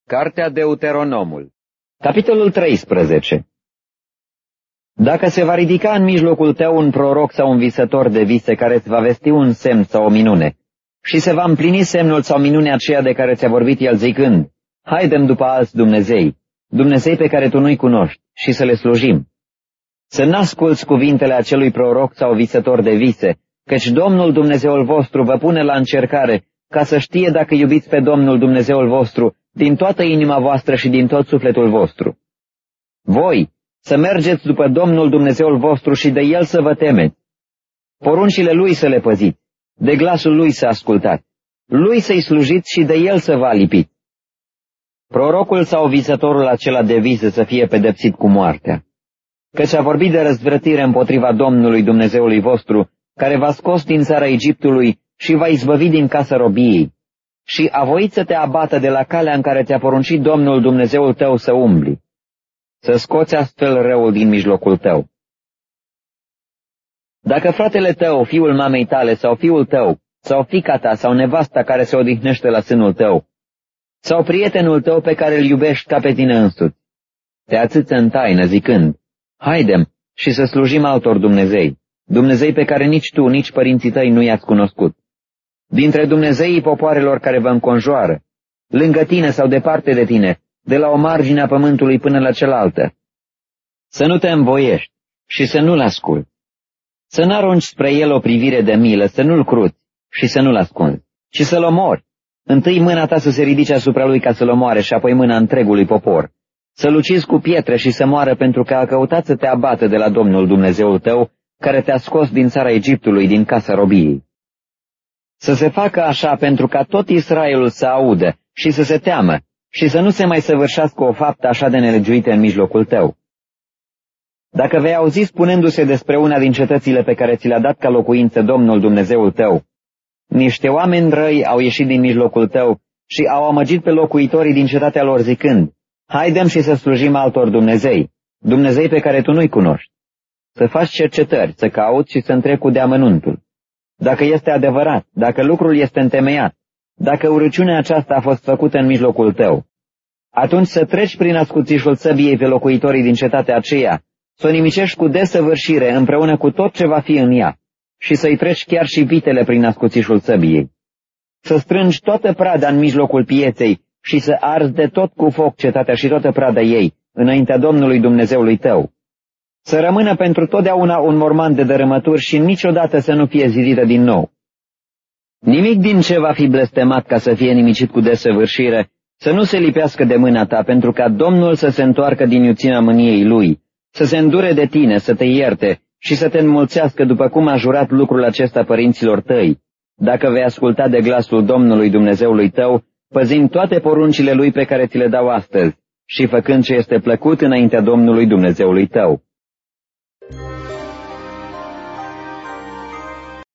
Cartea Deuteronomul, capitolul 13. Dacă se va ridica în mijlocul tău un proroc sau un visător de vise care îți va vesti un semn sau o minune, și se va împlini semnul sau minunea aceea de care ți-a vorbit el zicând, haidem după alți Dumnezei pe care tu nu-i cunoști, și să le slujim. Să n-asculți cuvintele acelui proroc sau visător de vise, căci Domnul Dumnezeul vostru vă pune la încercare, ca să știe dacă iubiți pe Domnul Dumnezeul vostru din toată inima voastră și din tot sufletul vostru. Voi să mergeți după Domnul Dumnezeul vostru și de El să vă temeți. Poruncile Lui să le păziți, de glasul Lui să ascultați, Lui să-i slujiți și de El să vă alipiți. Prorocul sau visătorul acela de vise să fie pedepsit cu moartea, căci a vorbit de răzvrătire împotriva Domnului Dumnezeului vostru, care v-a scos din țara Egiptului și v-a izbăvit din casa robiei, și a voit să te abată de la calea în care ți-a poruncit Domnul Dumnezeul tău să umbli, să scoți astfel răul din mijlocul tău. Dacă fratele tău, fiul mamei tale, sau fiul tău, sau fiica ta, sau nevasta care se odihnește la sânul tău, sau prietenul tău pe care îl iubești ca pe tine însuți, te ațâță în taină zicând, haidem și să slujim altor Dumnezei pe care nici tu, nici părinții tăi nu i-ați cunoscut, dintre Dumnezeii popoarelor care vă înconjoară, lângă tine sau departe de tine, de la o margine a pământului până la cealaltă. Să nu te învoiești și să nu-l asculți, să n-arunci spre el o privire de milă, să nu-l cruți și să nu-l ascunzi, ci să-l omori. Întâi mâna ta să se ridice asupra lui ca să-l omoare și apoi mâna întregului popor. Să-l ucizi cu pietre și să moară pentru că a căutat să te abată de la Domnul Dumnezeul tău, care te-a scos din țara Egiptului, din casa robiei. Să se facă așa pentru ca tot Israelul să audă și să se teamă și să nu se mai săvârșească o faptă așa de nelegiuită în mijlocul tău. Dacă vei auzi spunându-se despre una din cetățile pe care ți le-a dat ca locuință Domnul Dumnezeul tău, niște oameni răi au ieșit din mijlocul tău și au amăgit pe locuitorii din cetatea lor zicând, haidem și să slujim altor Dumnezei pe care tu nu-i cunoști. Să faci cercetări, să cauți și să întrebi cu deamănuntul. Dacă este adevărat, dacă lucrul este întemeiat, dacă urăciunea aceasta a fost făcută în mijlocul tău, atunci să treci prin ascuțișul săbiei pe locuitorii din cetatea aceea, să o nimicești cu desăvârșire împreună cu tot ce va fi în ea și să-i treci chiar și vitele prin ascuțișul săbiei. Să strângi toată prada în mijlocul pieței și să arzi de tot cu foc cetatea și toată prada ei înaintea Domnului Dumnezeului tău. Să rămână pentru totdeauna un morman de dărâmături și niciodată să nu fie zidită din nou. Nimic din ce va fi blestemat ca să fie nimicit cu desăvârșire, să nu se lipească de mâna ta, pentru ca Domnul să se întoarcă din iuțimea mâniei Lui, să se îndure de tine, să te ierte și să te înmulțească după cum a jurat lucrul acesta părinților tăi, dacă vei asculta de glasul Domnului Dumnezeului tău, păzind toate poruncile Lui pe care ți le dau astăzi și făcând ce este plăcut înaintea Domnului Dumnezeului tău.